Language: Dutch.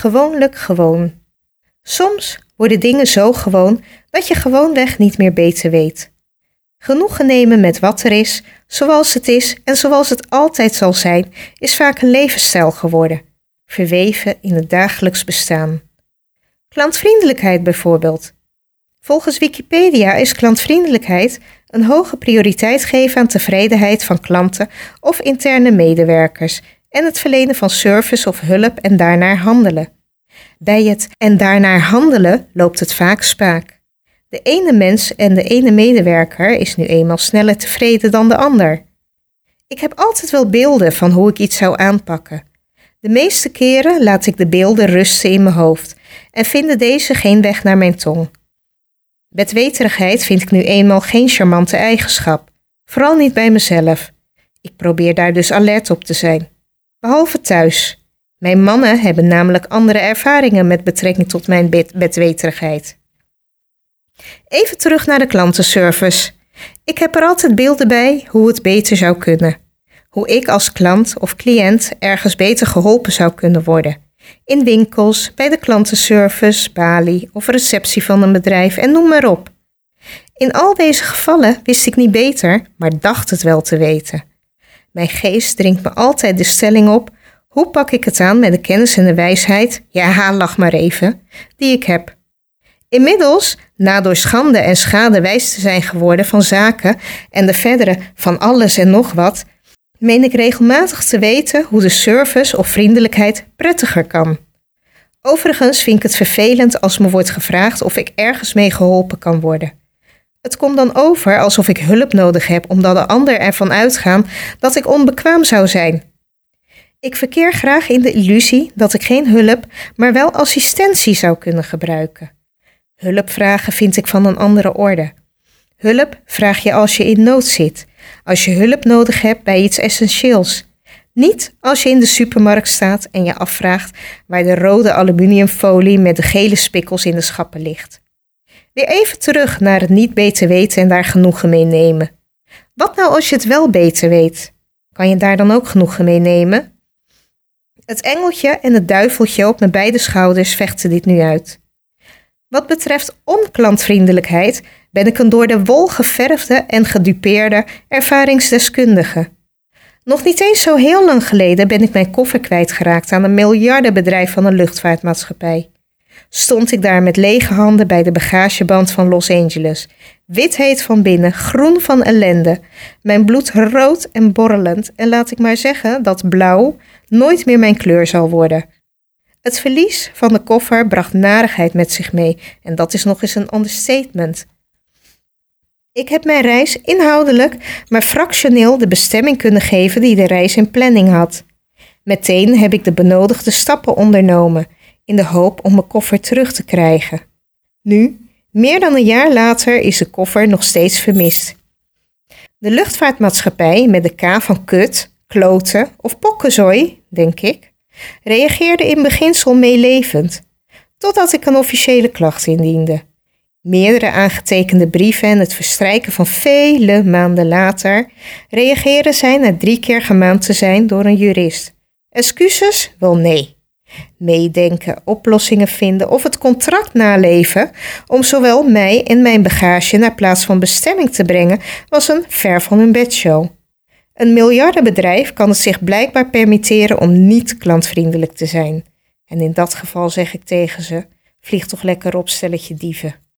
Gewoonlijk gewoon. Soms worden dingen zo gewoon dat je gewoonweg niet meer beter weet. Genoegen nemen met wat er is, zoals het is en zoals het altijd zal zijn, is vaak een levensstijl geworden, verweven in het dagelijks bestaan. Klantvriendelijkheid bijvoorbeeld. Volgens Wikipedia is klantvriendelijkheid een hoge prioriteit geven aan tevredenheid van klanten of interne medewerkers en het verlenen van service of hulp en daarnaar handelen. Bij het en daarnaar handelen loopt het vaak spaak. De ene mens en de ene medewerker is nu eenmaal sneller tevreden dan de ander. Ik heb altijd wel beelden van hoe ik iets zou aanpakken. De meeste keren laat ik de beelden rusten in mijn hoofd en vinden deze geen weg naar mijn tong. Bedweterigheid vind ik nu eenmaal geen charmante eigenschap, vooral niet bij mezelf. Ik probeer daar dus alert op te zijn. Behalve thuis. Mijn mannen hebben namelijk andere ervaringen met betrekking tot mijn bedweterigheid. Even terug naar de klantenservice. Ik heb er altijd beelden bij hoe het beter zou kunnen. Hoe ik als klant of cliënt ergens beter geholpen zou kunnen worden. In winkels, bij de klantenservice, balie of receptie van een bedrijf en noem maar op. In al deze gevallen wist ik niet beter, maar dacht het wel te weten. Mijn geest dringt me altijd de stelling op: hoe pak ik het aan met de kennis en de wijsheid, ja, lach maar even, die ik heb. Inmiddels, na door schande en schade wijs te zijn geworden van zaken en de verdere van alles en nog wat, meen ik regelmatig te weten hoe de service of vriendelijkheid prettiger kan. Overigens vind ik het vervelend als me wordt gevraagd of ik ergens mee geholpen kan worden. Het komt dan over alsof ik hulp nodig heb omdat de ander ervan uitgaan dat ik onbekwaam zou zijn. Ik verkeer graag in de illusie dat ik geen hulp, maar wel assistentie zou kunnen gebruiken. Hulp vragen vind ik van een andere orde. Hulp vraag je als je in nood zit, als je hulp nodig hebt bij iets essentieels. Niet als je in de supermarkt staat en je afvraagt waar de rode aluminiumfolie met de gele spikkels in de schappen ligt. Weer even terug naar het niet beter weten en daar genoegen mee nemen. Wat nou als je het wel beter weet? Kan je daar dan ook genoegen mee nemen? Het engeltje en het duiveltje op mijn beide schouders vechten dit nu uit. Wat betreft onklantvriendelijkheid ben ik een door de wol geverfde en gedupeerde ervaringsdeskundige. Nog niet eens zo heel lang geleden ben ik mijn koffer kwijtgeraakt aan een miljardenbedrijf van een luchtvaartmaatschappij. Stond ik daar met lege handen bij de bagageband van Los Angeles, wit heet van binnen, groen van ellende, mijn bloed rood en borrelend en laat ik maar zeggen dat blauw nooit meer mijn kleur zal worden. Het verlies van de koffer bracht narigheid met zich mee en dat is nog eens een understatement. Ik heb mijn reis inhoudelijk, maar fractioneel de bestemming kunnen geven die de reis in planning had. Meteen heb ik de benodigde stappen ondernomen, in de hoop om mijn koffer terug te krijgen. Nu, meer dan een jaar later, is de koffer nog steeds vermist. De luchtvaartmaatschappij met de K van kut, kloten of pokkenzooi, denk ik, reageerde in beginsel meelevend, totdat ik een officiële klacht indiende. Meerdere aangetekende brieven en het verstrijken van vele maanden later reageren zij na 3 keer gemaand te zijn door een jurist. Excuses? Wel nee. Meedenken, oplossingen vinden of het contract naleven om zowel mij en mijn bagage naar plaats van bestemming te brengen was een ver van hun bedshow. Een miljardenbedrijf kan het zich blijkbaar permitteren om niet klantvriendelijk te zijn. En in dat geval zeg ik tegen ze, vlieg toch lekker op stelletje dieven.